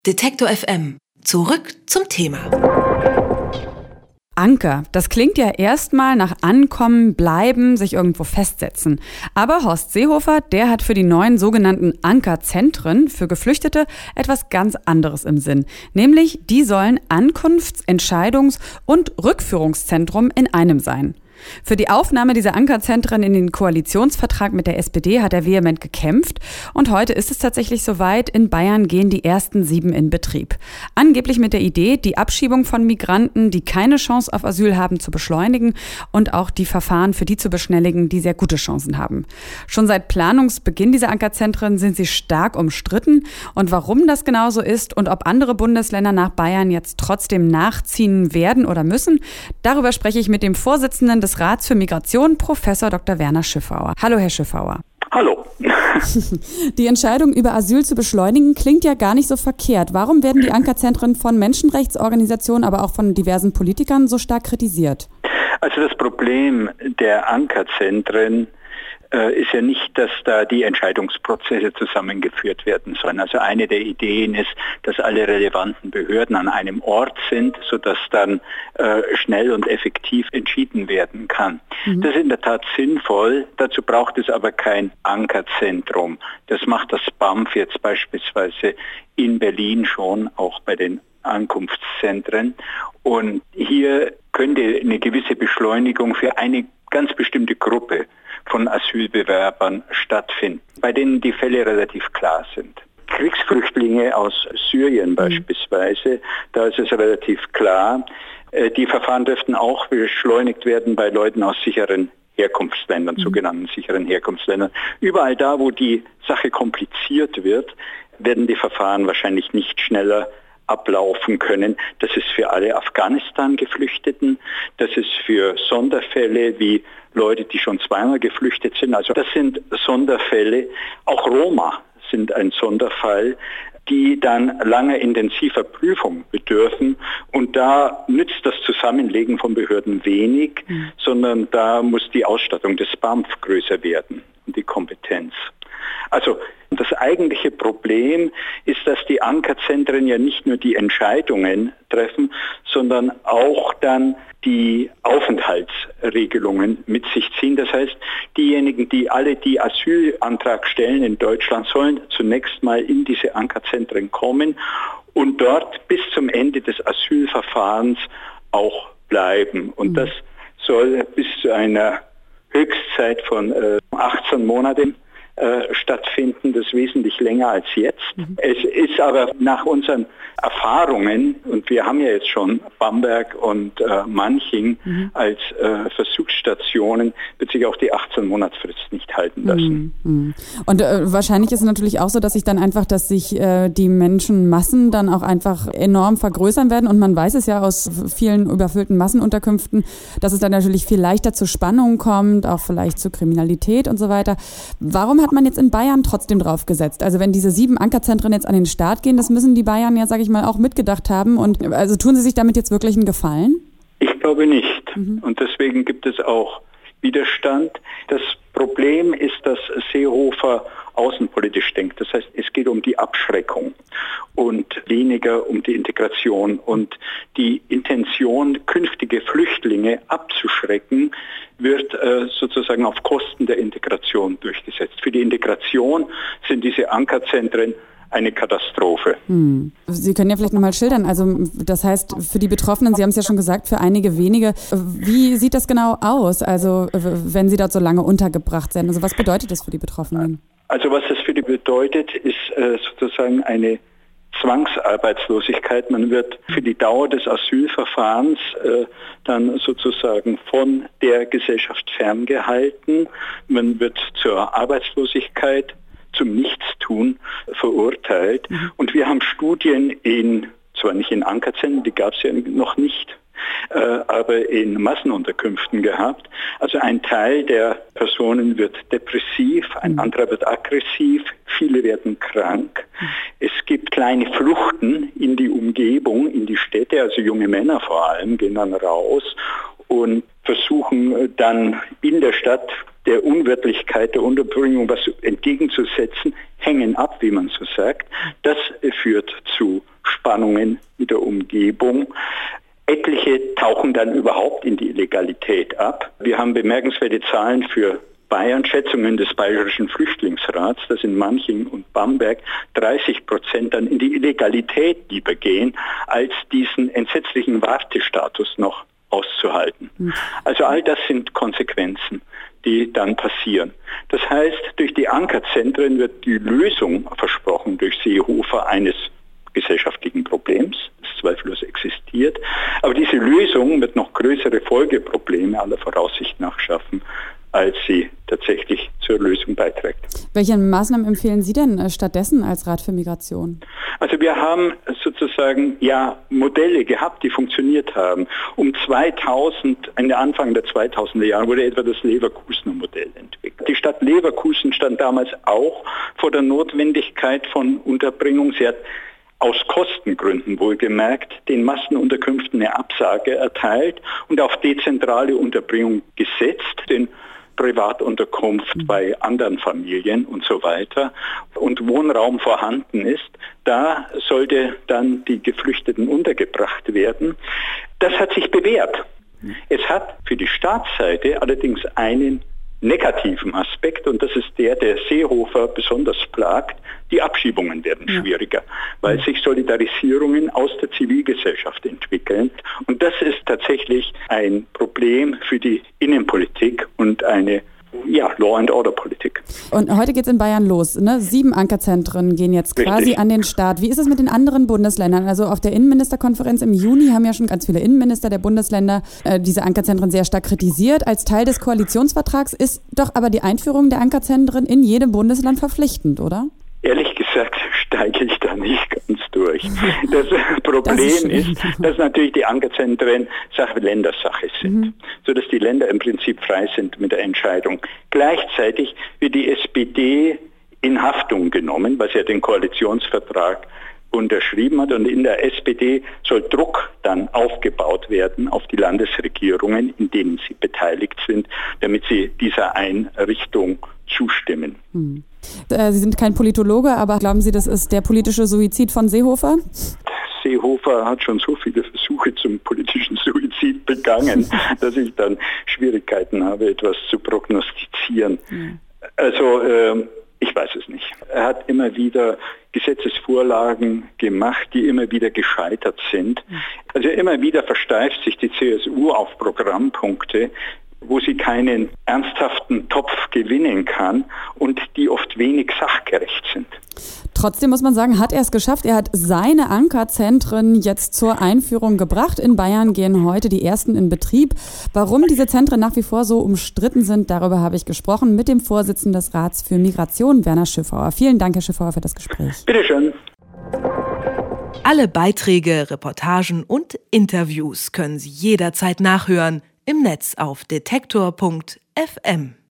Detektor FM. Zurück zum Thema. Anker, das klingt ja erstmal nach Ankommen, Bleiben, sich irgendwo festsetzen. Aber Horst Seehofer, der hat für die neuen sogenannten Ankerzentren für Geflüchtete etwas ganz anderes im Sinn. Nämlich, die sollen Ankunfts-, Entscheidungs- und Rückführungszentrum in einem sein. Für die Aufnahme dieser Ankerzentren in den Koalitionsvertrag mit der SPD hat er vehement gekämpft. Und heute ist es tatsächlich soweit. In Bayern gehen die ersten 7 in Betrieb. Angeblich mit der Idee, die Abschiebung von Migranten, die keine Chance auf Asyl haben, zu beschleunigen und auch die Verfahren für die zu beschleunigen, die sehr gute Chancen haben. Schon seit Planungsbeginn dieser Ankerzentren sind sie stark umstritten. Und warum das genau so ist und ob andere Bundesländer nach Bayern jetzt trotzdem nachziehen werden oder müssen, darüber spreche ich mit dem Vorsitzenden des Rats für Migration, Professor Dr. Werner Schiffauer. Hallo, Herr Schiffauer. Hallo. Die Entscheidung über Asyl zu beschleunigen klingt ja gar nicht so verkehrt. Warum werden die Ankerzentren von Menschenrechtsorganisationen, aber auch von diversen Politikern so stark kritisiert? Also das Problem der Ankerzentren ist ja nicht, dass da die Entscheidungsprozesse zusammengeführt werden sollen. Also eine der Ideen ist, dass alle relevanten Behörden an einem Ort sind, sodass dann schnell und effektiv entschieden werden kann. Das ist in der Tat sinnvoll. Dazu braucht es aber kein Ankerzentrum. Das macht das BAMF jetzt beispielsweise in Berlin schon, auch bei den Ankunftszentren. Und hier könnte eine gewisse Beschleunigung für eine ganz bestimmte Gruppe von Asylbewerbern stattfinden, bei denen die Fälle relativ klar sind. Kriegsflüchtlinge aus Syrien beispielsweise, da ist es relativ klar. Die Verfahren dürften auch beschleunigt werden bei Leuten aus sicheren Herkunftsländern, sogenannten sicheren Herkunftsländern. Überall da, wo die Sache kompliziert wird, werden die Verfahren wahrscheinlich nicht schneller ablaufen können. Das ist für alle Afghanistan-Geflüchteten, das ist für Sonderfälle wie Leute, die schon zweimal geflüchtet sind. Also das sind Sonderfälle. Auch Roma sind ein Sonderfall, die dann langer intensiver Prüfung bedürfen. Und da nützt das Zusammenlegen von Behörden wenig, sondern da muss die Ausstattung des BAMF größer werden und die Kompetenz. Also das eigentliche Problem ist, dass die Ankerzentren ja nicht nur die Entscheidungen treffen, sondern auch dann die Aufenthaltsregelungen mit sich ziehen. Das heißt, diejenigen, die Asylantrag stellen in Deutschland, sollen zunächst mal in diese Ankerzentren kommen und dort bis zum Ende des Asylverfahrens auch bleiben. Und das soll bis zu einer Höchstzeit von 18 Monaten stattfinden, das ist wesentlich länger als jetzt. Es ist aber nach unseren Erfahrungen, und wir haben ja jetzt schon Bamberg und Manching als Versuchsstationen, wird sich auch die 18-Monatsfrist nicht halten lassen. Und wahrscheinlich ist es natürlich auch so, dass sich die Menschenmassen dann auch einfach enorm vergrößern werden. Und man weiß es ja aus vielen überfüllten Massenunterkünften, dass es dann natürlich viel leichter zu Spannungen kommt, auch vielleicht zu Kriminalität und so weiter. Warum hat man jetzt in Bayern trotzdem drauf gesetzt? Also wenn diese 7 Ankerzentren jetzt an den Start gehen, das müssen die Bayern ja, sage ich mal, auch mitgedacht haben. Und also tun sie sich damit jetzt wirklich einen Gefallen? Ich glaube nicht. Und deswegen gibt es auch Widerstand. Das Problem ist, dass Seehofer außenpolitisch denkt. Das heißt, es geht um die Abschreckung und weniger um die Integration. Und die Intention, künftige Flüchtlinge abzuschrecken, wird sozusagen auf Kosten der Integration durchgesetzt. Für die Integration sind diese Ankerzentren eine Katastrophe. Sie können ja vielleicht nochmal schildern, also das heißt für die Betroffenen, Sie haben es ja schon gesagt, für einige wenige, wie sieht das genau aus, also wenn sie dort so lange untergebracht sind, also was bedeutet das für die Betroffenen? Also was das für die bedeutet, ist sozusagen eine Zwangsarbeitslosigkeit. Man wird für die Dauer des Asylverfahrens dann sozusagen von der Gesellschaft ferngehalten. Man wird zur Arbeitslosigkeit, zum Nichtstun verurteilt. Und wir haben Studien zwar nicht in Ankerzentren, die gab es ja noch nicht, aber in Massenunterkünften gehabt. Also ein Teil der Personen wird depressiv, ein anderer wird aggressiv, viele werden krank. Es gibt kleine Fluchten in die Umgebung, in die Städte, also junge Männer vor allem gehen dann raus und versuchen dann in der Stadt der Unwirtlichkeit der Unterbringung was entgegenzusetzen, hängen ab, wie man so sagt. Das führt zu Spannungen mit der Umgebung. Etliche tauchen dann überhaupt in die Illegalität ab. Wir haben bemerkenswerte Zahlen für Bayern, Schätzungen des Bayerischen Flüchtlingsrats, dass in Manching und Bamberg 30% dann in die Illegalität lieber gehen, als diesen entsetzlichen Wartestatus noch auszuhalten. Also all das sind Konsequenzen, die dann passieren. Das heißt, durch die Ankerzentren wird die Lösung versprochen durch Seehofer eines gesellschaftlichen Problems, das zweifellos existiert. Aber diese Lösung wird noch größere Folgeprobleme aller Voraussicht nach schaffen, als sie tatsächlich zur Lösung beiträgt. Welche Maßnahmen empfehlen Sie denn stattdessen als Rat für Migration? Also wir haben sozusagen Modelle gehabt, die funktioniert haben. Um 2000, Anfang der 2000er Jahre wurde etwa das Leverkusener Modell entwickelt. Die Stadt Leverkusen stand damals auch vor der Notwendigkeit von Unterbringung. Sie hat aus Kostengründen wohlgemerkt den Massenunterkünften eine Absage erteilt und auf dezentrale Unterbringung gesetzt, den Privatunterkunft bei anderen Familien und so weiter und Wohnraum vorhanden ist, da sollte dann die Geflüchteten untergebracht werden. Das hat sich bewährt. Es hat für die Staatsseite allerdings einen negativen Aspekt und das ist der Seehofer besonders plagt. Die Abschiebungen werden schwieriger, weil sich Solidarisierungen aus der Zivilgesellschaft entwickeln. Und das ist tatsächlich ein Problem für die Innenpolitik und eine Law-and-Order-Politik. Und heute geht es in Bayern los, ne? 7 Ankerzentren gehen jetzt quasi an den Start. Wie ist es mit den anderen Bundesländern? Also auf der Innenministerkonferenz im Juni haben ja schon ganz viele Innenminister der Bundesländer diese Ankerzentren sehr stark kritisiert. Als Teil des Koalitionsvertrags ist doch aber die Einführung der Ankerzentren in jedem Bundesland verpflichtend, oder? Ehrlich gesagt steige ich da nicht ganz durch. Das Problem ist, dass natürlich die Ankerzentren Ländersache sind, sodass die Länder im Prinzip frei sind mit der Entscheidung. Gleichzeitig wird die SPD in Haftung genommen, weil sie ja den Koalitionsvertrag unterschrieben hat und in der SPD soll Druck dann aufgebaut werden auf die Landesregierungen, in denen sie beteiligt sind, damit sie dieser Einrichtung zustimmen. Sie sind kein Politologe, aber glauben Sie, das ist der politische Suizid von Seehofer? Seehofer hat schon so viele Versuche zum politischen Suizid begangen, dass ich dann Schwierigkeiten habe, etwas zu prognostizieren. Also ich weiß es nicht. Er hat immer wieder Gesetzesvorlagen gemacht, die immer wieder gescheitert sind. Also immer wieder versteift sich die CSU auf Programmpunkte, wo sie keinen ernsthaften Topf gewinnen kann und die oft wenig sachgerecht sind. Trotzdem muss man sagen, hat er es geschafft. Er hat seine Ankerzentren jetzt zur Einführung gebracht. In Bayern gehen heute die ersten in Betrieb. Warum diese Zentren nach wie vor so umstritten sind, darüber habe ich gesprochen mit dem Vorsitzenden des Rats für Migration, Werner Schiffauer. Vielen Dank, Herr Schiffauer, für das Gespräch. Bitte schön. Alle Beiträge, Reportagen und Interviews können Sie jederzeit nachhören im Netz auf detektor.fm.